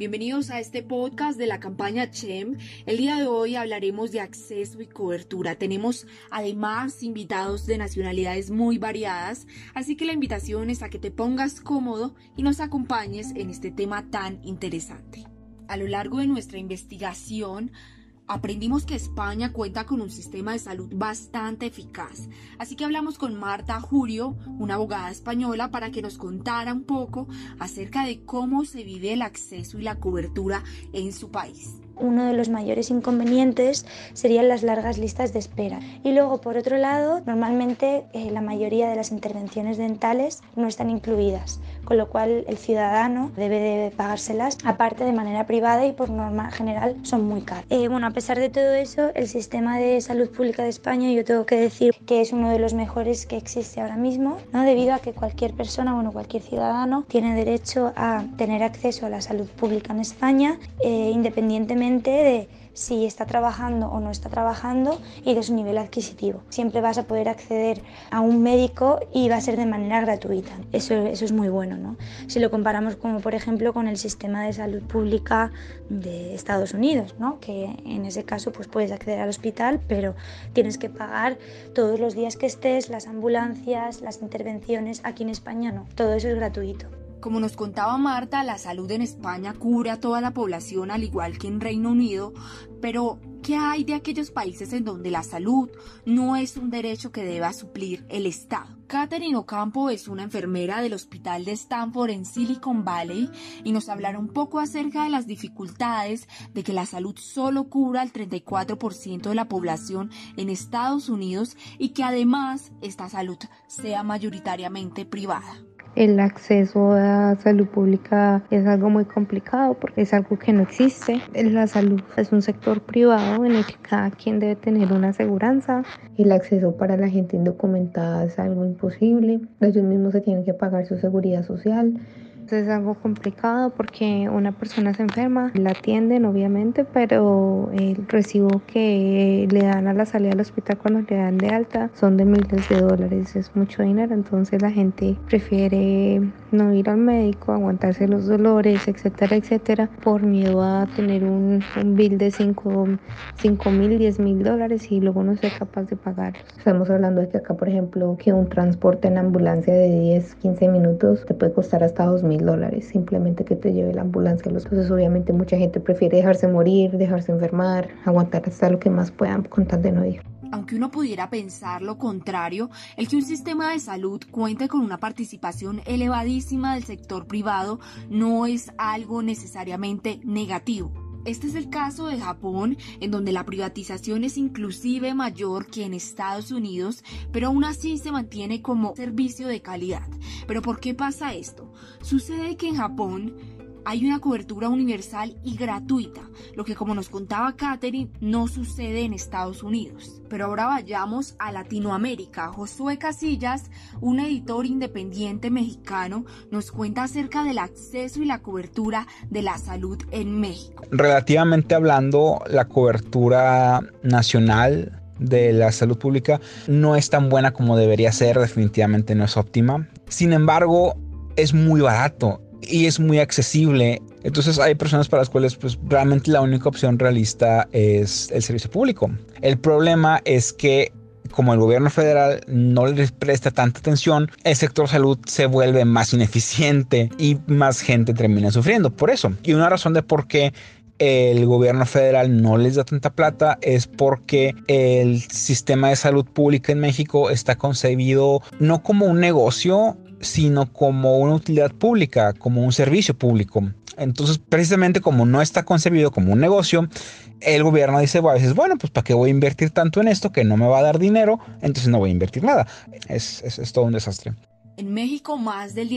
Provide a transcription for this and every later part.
Bienvenidos a este podcast de la campaña CHEM. El día de hoy hablaremos de acceso y cobertura. Tenemos además invitados de nacionalidades muy variadas, así que la invitación es a que te pongas cómodo y nos acompañes en este tema tan interesante. A lo largo de nuestra investigación, aprendimos que España cuenta con un sistema de salud bastante eficaz, así que hablamos con Marta Jurio, una abogada española, para que nos contara un poco acerca de cómo se vive el acceso y la cobertura en su país. Uno de los mayores inconvenientes serían las largas listas de espera. Y luego, por otro lado, normalmente la mayoría de las intervenciones dentales no están incluidas, con lo cual el ciudadano debe de pagárselas aparte de manera privada y por norma general son muy caras. A pesar de todo eso, el sistema de salud pública de España, yo tengo que decir que es uno de los mejores que existe ahora mismo, ¿no? Debido a que cualquier persona, cualquier ciudadano tiene derecho a tener acceso a la salud pública en España, independientemente de si está trabajando o no está trabajando y de su nivel adquisitivo. Siempre vas a poder acceder a un médico y va a ser de manera gratuita. Eso es muy bueno, ¿no? Si lo comparamos como por ejemplo con el sistema de salud pública de Estados Unidos, ¿no? Que en ese caso pues puedes acceder al hospital, pero tienes que pagar todos los días que estés, las ambulancias, las intervenciones. Aquí en España no, todo eso es gratuito. Como nos contaba Marta, la salud en España cubre a toda la población al igual que en Reino Unido, pero ¿qué hay de aquellos países en donde la salud no es un derecho que deba suplir el Estado? Catherine Ocampo es una enfermera del Hospital de Stanford en Silicon Valley y nos hablará un poco acerca de las dificultades de que la salud solo cubra al 34% de la población en Estados Unidos y que además esta salud sea mayoritariamente privada. El acceso a salud pública es algo muy complicado porque es algo que no existe. La salud es un sector privado en el que cada quien debe tener una aseguranza. El acceso para la gente indocumentada es algo imposible. Ellos mismos se tienen que pagar su seguridad social. Es algo complicado porque una persona se enferma, la atienden obviamente, pero el recibo que le dan a la salida del hospital cuando le dan de alta son de miles de dólares, es mucho dinero, entonces la gente prefiere no ir al médico, aguantarse los dolores, etcétera, etcétera, por miedo a tener un bill de 5.000, 10.000 dólares y luego no ser capaz de pagarlos. Estamos hablando de que acá, por ejemplo, que un transporte en ambulancia de 10, 15 minutos te puede costar hasta $2.000, simplemente que te lleve la ambulancia. Entonces obviamente mucha gente prefiere dejarse morir, dejarse enfermar, aguantar hasta lo que más puedan con tal de no ir. Aunque uno pudiera pensar lo contrario, el que un sistema de salud cuente con una participación elevadísima del sector privado no es algo necesariamente negativo. Este es el caso de Japón, en donde la privatización es inclusive mayor que en Estados Unidos, pero aún así se mantiene como servicio de calidad. ¿Pero por qué pasa esto? Sucede que en Japón hay una cobertura universal y gratuita, lo que, como nos contaba Catherine, no sucede en Estados Unidos. Pero ahora vayamos a Latinoamérica. Josué Casillas, un editor independiente mexicano, nos cuenta acerca del acceso y la cobertura de la salud en México. Relativamente hablando, la cobertura nacional de la salud pública no es tan buena como debería ser, definitivamente no es óptima. Sin embargo, es muy barato y es muy accesible. Entonces hay personas para las cuales pues realmente la única opción realista es el servicio público. El problema es que como el gobierno federal no les presta tanta atención, el sector salud se vuelve más ineficiente y más gente termina sufriendo por eso. Y una razón de por qué el gobierno federal no les da tanta plata es porque el sistema de salud pública en México está concebido no como un negocio, sino como una utilidad pública, como un servicio público. Entonces, precisamente como no está concebido como un negocio, el gobierno dice a veces, bueno, pues ¿para qué voy a invertir tanto en esto que no me va a dar dinero? Entonces no voy a invertir nada. Es todo un desastre. En México, más del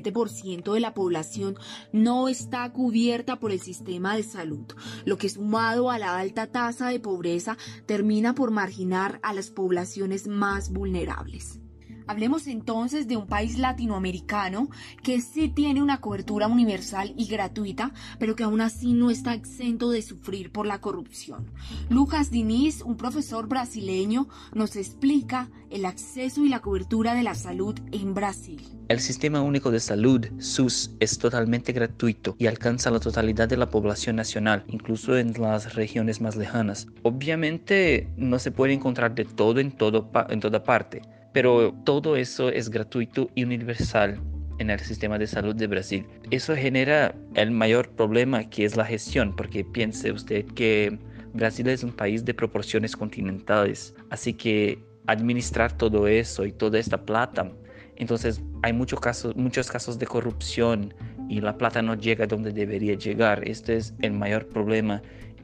17% de la población no está cubierta por el sistema de salud, lo que sumado a la alta tasa de pobreza termina por marginar a las poblaciones más vulnerables. Hablemos entonces de un país latinoamericano que sí tiene una cobertura universal y gratuita, pero que aún así no está exento de sufrir por la corrupción. Lucas Diniz, un profesor brasileño, nos explica el acceso y la cobertura de la salud en Brasil. El Sistema Único de Salud, SUS, es totalmente gratuito y alcanza la totalidad de la población nacional, incluso en las regiones más lejanas. Obviamente no se puede encontrar de todo en toda parte, pero todo eso es gratuito y universal en el sistema de salud de Brasil. Eso genera el mayor problema, que es la gestión, porque piense usted que Brasil es un país de proporciones continentales, así que administrar todo eso y toda esta plata, entonces hay muchos casos de corrupción y la plata no llega donde debería llegar. Este es el mayor problema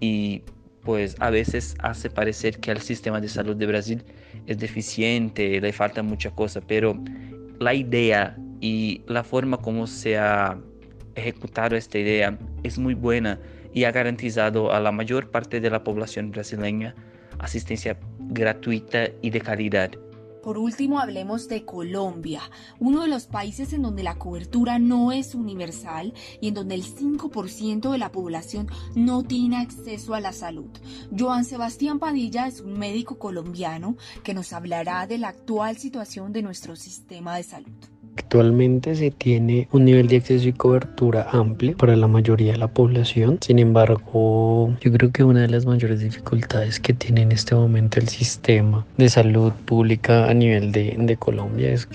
y pues a veces hace parecer que el sistema de salud de Brasil es deficiente, le falta mucha cosa, pero la idea y la forma como se ha ejecutado esta idea es muy buena y ha garantizado a la mayor parte de la población brasileña asistencia gratuita y de calidad. Por último, hablemos de Colombia, uno de los países en donde la cobertura no es universal y en donde el 5% de la población no tiene acceso a la salud. Joan Sebastián Padilla es un médico colombiano que nos hablará de la actual situación de nuestro sistema de salud. Actualmente se tiene un nivel de acceso y cobertura amplio para la mayoría de la población. Sin embargo, yo creo que una de las mayores dificultades que tiene en este momento el sistema de salud pública a nivel de Colombia es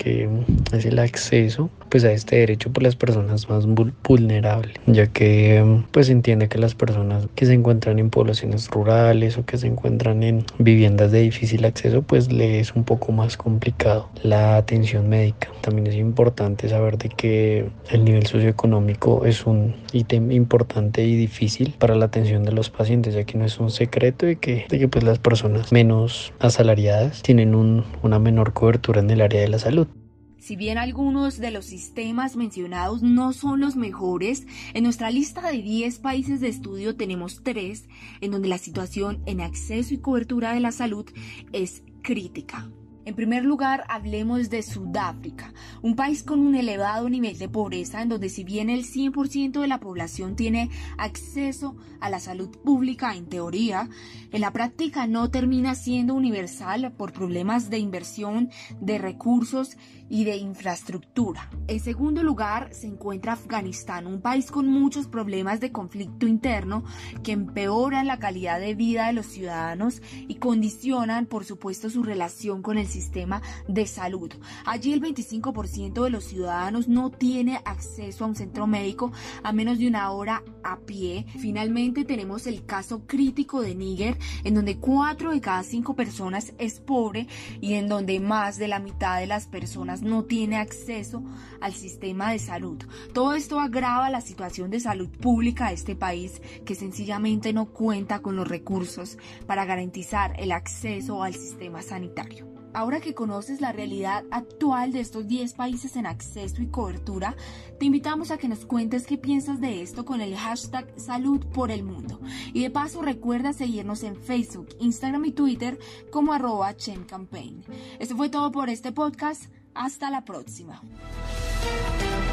el acceso pues a este derecho por las personas más vulnerables, ya que pues se entiende que las personas que se encuentran en poblaciones rurales o que se encuentran en viviendas de difícil acceso, pues le es un poco más complicado la atención médica. También es importante saber de que el nivel socioeconómico es un ítem importante y difícil para la atención de los pacientes, ya que no es un secreto de que pues las personas menos asalariadas tienen una menor cobertura en el área de la salud. Si bien algunos de los sistemas mencionados no son los mejores, en nuestra lista de 10 países de estudio tenemos 3 en donde la situación en acceso y cobertura de la salud es crítica. En primer lugar, hablemos de Sudáfrica, un país con un elevado nivel de pobreza en donde si bien el 100% de la población tiene acceso a la salud pública en teoría, en la práctica no termina siendo universal por problemas de inversión, de recursos y de infraestructura. En segundo lugar, se encuentra Afganistán, un país con muchos problemas de conflicto interno que empeoran la calidad de vida de los ciudadanos y condicionan, por supuesto, su relación con el sistema de salud. Allí el 25% de los ciudadanos no tiene acceso a un centro médico a menos de una hora a pie. Finalmente tenemos el caso crítico de Níger, en donde 4 de cada 5 personas es pobre y en donde más de la mitad de las personas no tiene acceso al sistema de salud. Todo esto agrava la situación de salud pública de este país, que sencillamente no cuenta con los recursos para garantizar el acceso al sistema sanitario. Ahora que conoces la realidad actual de estos 10 países en acceso y cobertura, te invitamos a que nos cuentes qué piensas de esto con el hashtag Salud por el Mundo. Y de paso recuerda seguirnos en Facebook, Instagram y Twitter como @ChenCampaign. Esto fue todo por este podcast. Hasta la próxima.